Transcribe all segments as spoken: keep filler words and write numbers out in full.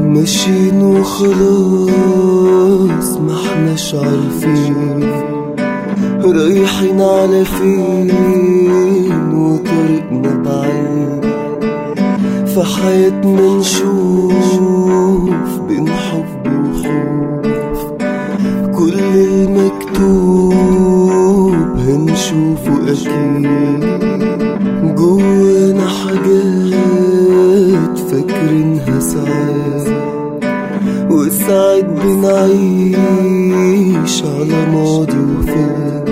ماشيين وخلاص ما احناش عارفين رايحين على فين وطريقنا بعيد. في حياتنا نشوف بين حب وخوف كل المكتوب هنشوفه أكيد. جوانا حاجات فاكرينها ساعات وساعات بنعيش على ماضي وفات.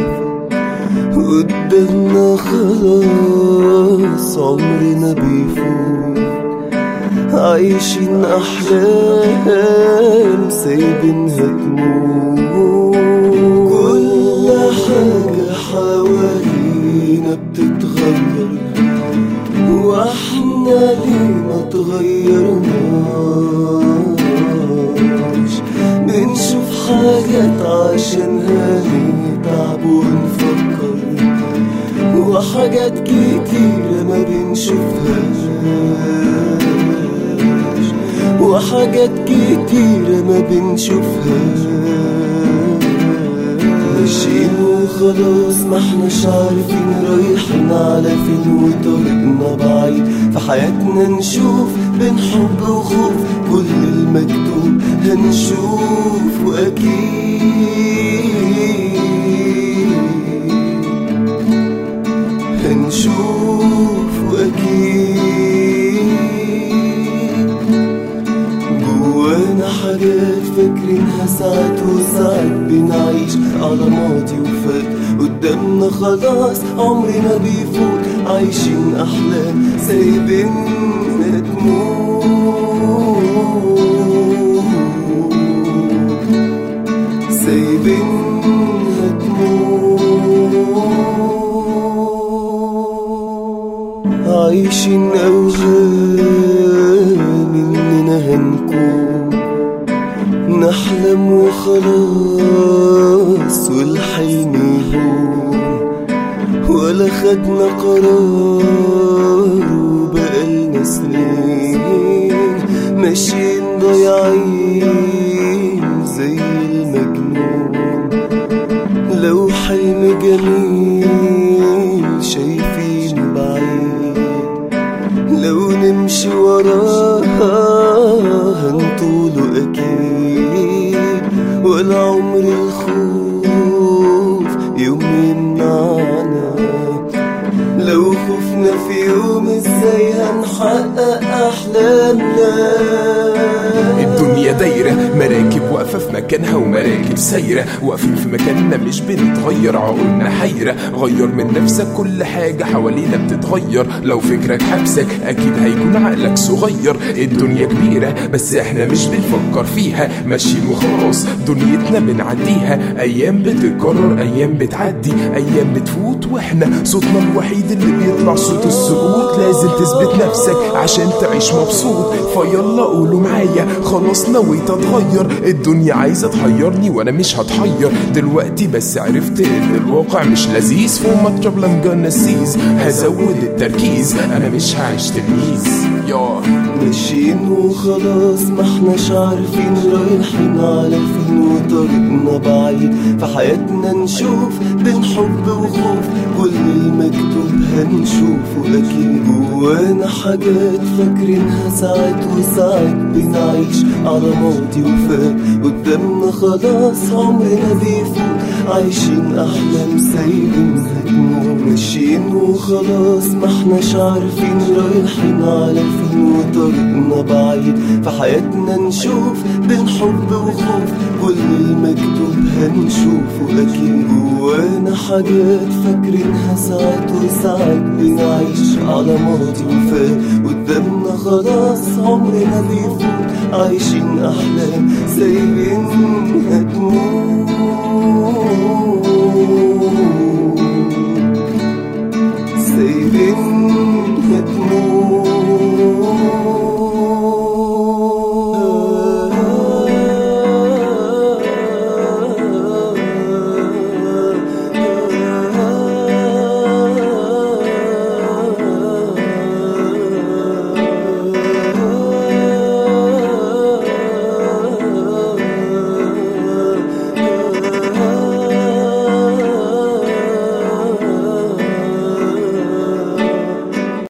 قدامنا خلاص عمرنا بيفوت عايشين أحلام سايبينها تموت. كل حاجة حوالينا بتتغير واحنا ليه ما تغيرناش. بنشوف حاجات عشانها نتعب ونفكر وحاجات كتيرة ما بنشوفهاش وحاجات كتيرة ما بنشوفهاش. ماشيين وخلاص ما احناش عارفين رايحين على فين وطريقنا بعيد. في حياتنا نشوف بين حب وخوف كل المكتوب هنشوفه أكيد. هنشوفه أكيد. جوانا حاجات فاكرينها ساعات وساعات بنعيش على ماضي وفات. قدامنا خلاص عمرنا بيفوت عايشين أحلام سايبينها تموت سايبينها تموت. عايشين أوهام إننا هنكون نحلم وخلاص والحلم يهون. ولا خدنا قرار وبقالنا سنين ماشيين ضايعين زي المجنون. لو حلم جميل شايفين بعيد لو نمشي وراه هنطوله أكيد. ولا عمر الخوف يوم يمنعنا لو خفنا في يوم ازاي هنحقق أحلامنا. الدنيا دايرة مراكب واقفة في مكانها ومراكب سايرة واقفين في مكاننا مش بنتغير عقولنا حيرة. غير من نفسك كل حاجة حوالينا بتتغير. لو فكرك حبسك أكيد هيكون عقلك صغير. الدنيا كبيرة بس احنا مش بنفكر فيها ماشيين وخلاص دنيتنا بنعديها. أيام بتتكرر أيام بتعدي أيام بتفوت واحنا صوتنا الوحيد اللي بيطلع صوت السكوت. لازم تثبت نفسك عشان تعيش مبسوط. فيلا قولوا معايا خلاص نويت اتغير. الدنيا عايزة تحيرني وانا مش هتحير دلوقتي بس عرفت ان الواقع مش لذيذ. فوق ما trouble I'm gonna seize هزود التركيز انا مش هعيش تلميذ. يا ماشيين وخلاص ما احناش عارفين رايحين على فين وطريقنا بعيد. في حياتنا نشوف بين حب وخوف كل المكتوب هنشوفه أكيد. جوانا حاجات فاكرينها ساعات وساعات بنعيش على ماضي وفات. قدامنا خلاص عمرنا بيفوت عايشين أحلام سايبينها تموت. ماشيين وخلاص ما احناش عارفين رايحين على فين وطريقنا بعيد. في حياتنا نشوف بين حب وخوف كل المكتوب هنشوفه أكيد. جوانا حاجات فاكرينها ساعات وساعات بنعيش على ماضي وفات. قدامنا خلاص عمرنا بيفوت عايشين أحلام سايبينها تموت.